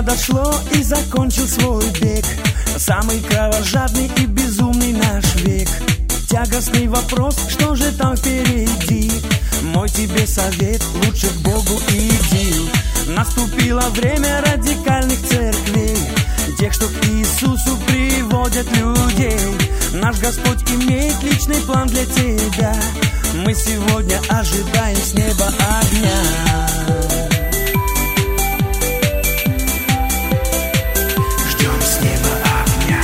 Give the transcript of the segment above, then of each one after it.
подошло и закончил свой бег. Самый кровожадный и безумный наш век. Тягостный вопрос, что же там впереди? Мой тебе совет, лучше к Богу иди. Наступило время радикальных церквей, тех, что к Иисусу приводят людей. Наш Господь имеет личный план для тебя. Мы сегодня ожидаем с неба огня. Ждем с неба огня.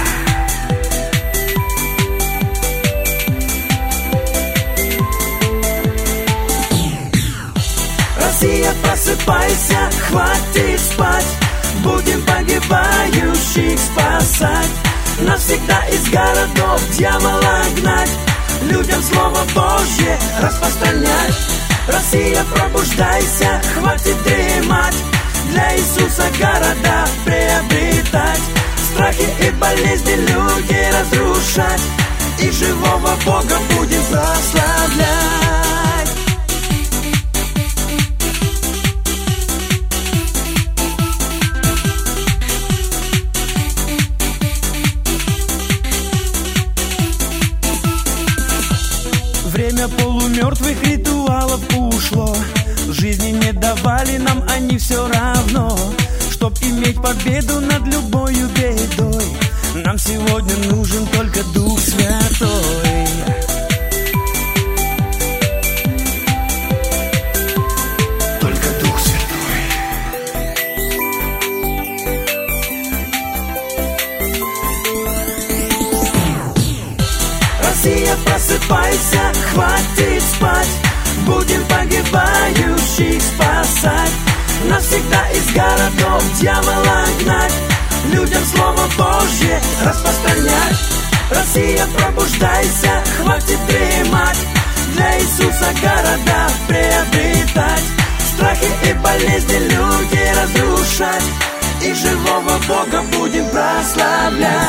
Россия, просыпайся, хватит спать. Будем погибающих спасать. Навсегда из городов дьявола гнать. Людям Слово Божье распространять. Россия, пробуждайся, хватит дремать. Для Иисуса города приобретать. Страхи и болезни людей разрушать. И живого Бога будем прославлять. Время полумертвых ритуалов ушло. В жизни не давали нам они все равно. Чтоб иметь победу над любою бедой, нам сегодня нужен только Дух Святой. Только Дух Святой. Россия, просыпайся, хватит спать. Будем погибающих спасать. Навсегда из городов дьявола гнать. Людям Слово Божье распространять. Россия, пробуждайся, хватит дремать. Для Иисуса города приобретать. Страхи и болезни людей разрушать. И живого Бога будем прославлять.